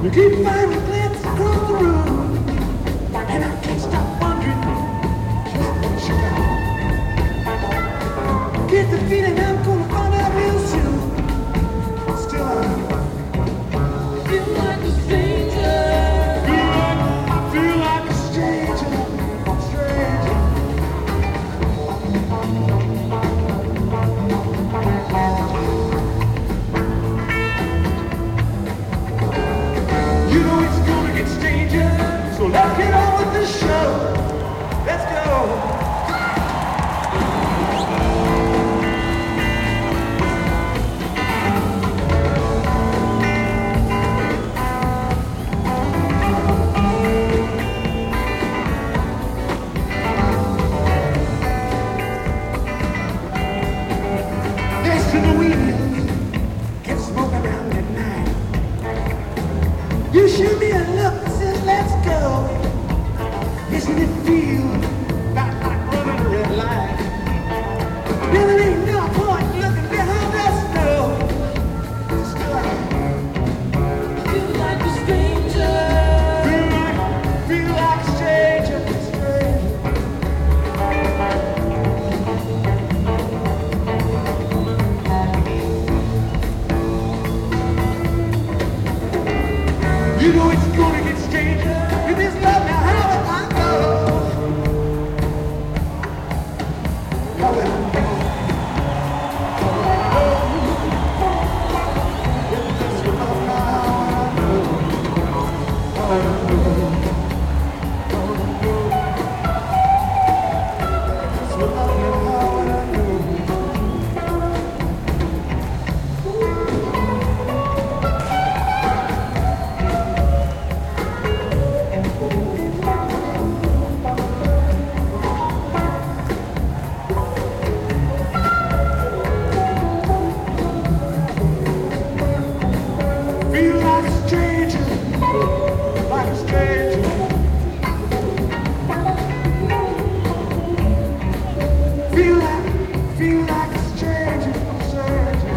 You keep finding glances across the room, and I can't stop wondering just what you got. Get the feeling I'm gonna find out real soon. Still, I feel like a stranger. Feel like a stranger, stranger. You know it's gonna get stranger, so let's get on with the show. Let's go. Next to the wheels, get smoking out at night. You shoot me a look and says, let's go. Isn't it feel about like running a red light? Really ain't no point looking behind that snow. Still, I feel like a stranger. Feel like a stranger, stranger. You know it's gonna get stranger. You just love me, how will I go? How will I go? If this were not how I know. How will I go? How will I go? If this were not how will I know? Feel like a stranger, like a stranger. Feel like a stranger, stranger.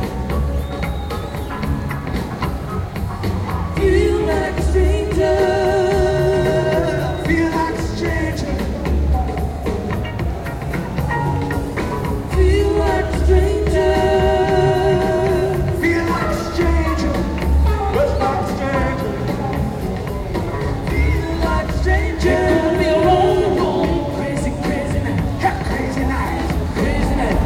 Feel like a stranger. Feel like a stranger. Feel like a stranger. Feel like a stranger. Just like a stranger. Feel like a stranger. It could be a long, long, crazy, crazy night. Crazy night. Crazy night.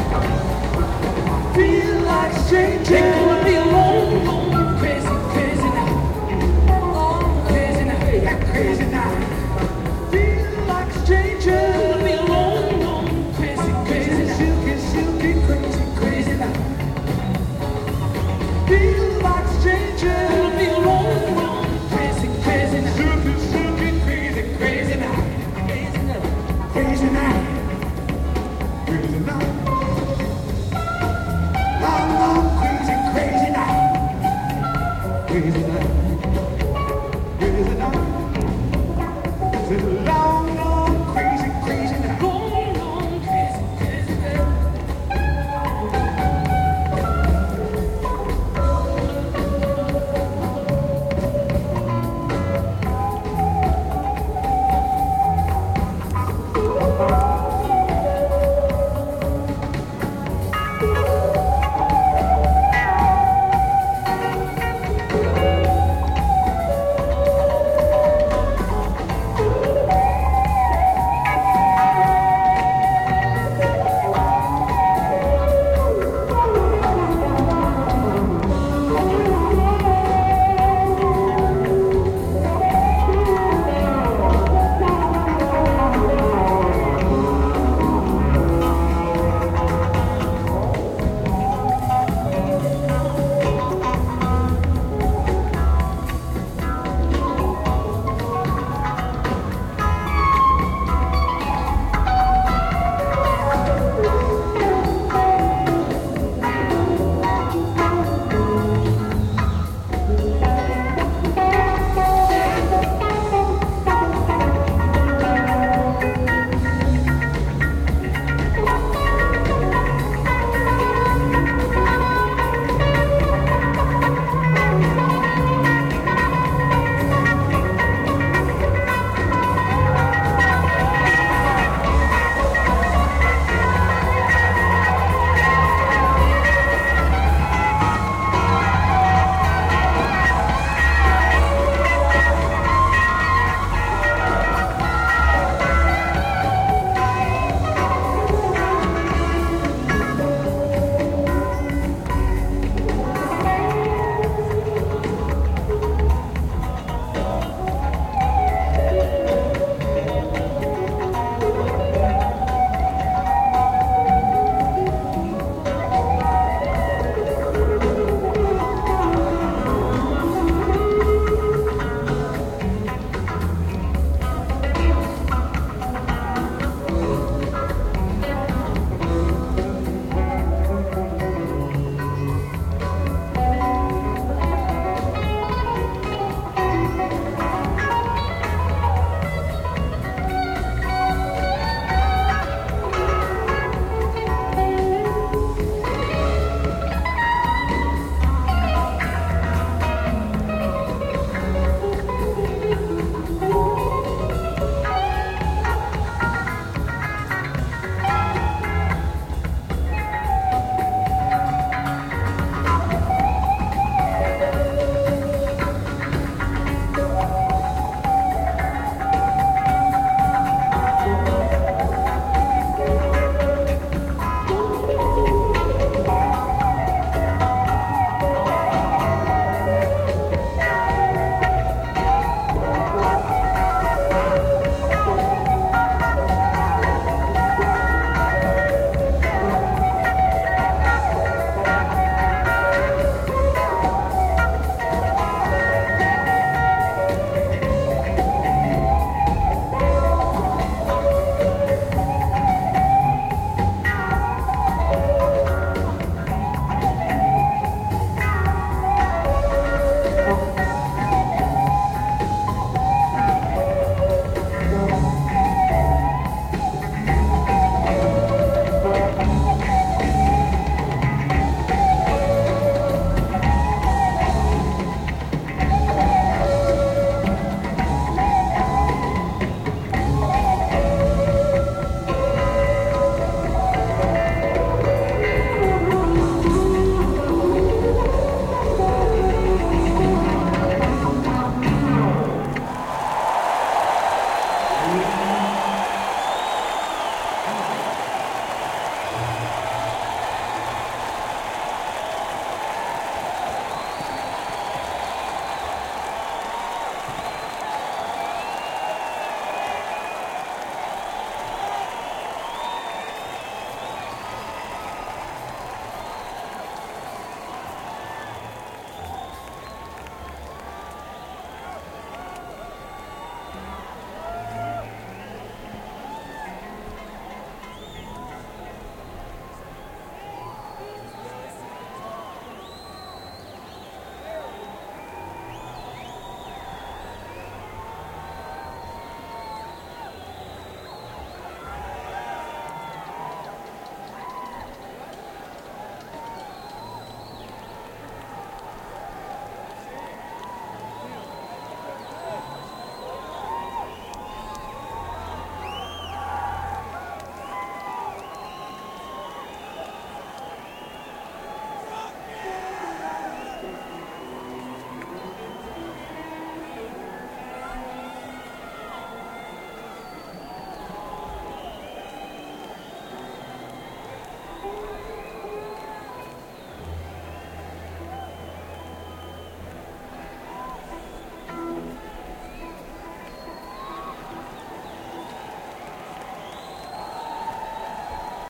Feel like a stranger. It could be a long, long, crazy, crazy night. Long, crazy night. Crazy night. Feel like a stranger. It could be a long, long, crazy, crazy night. Silky, silky, crazy, crazy night. Feel like a stranger. It'll be a long, long, crazy, crazy night. Silky, silky, crazy, crazy night. Crazy night. Crazy night. Crazy night. Long, long, crazy, crazy night. Crazy night. Crazy night. It's a long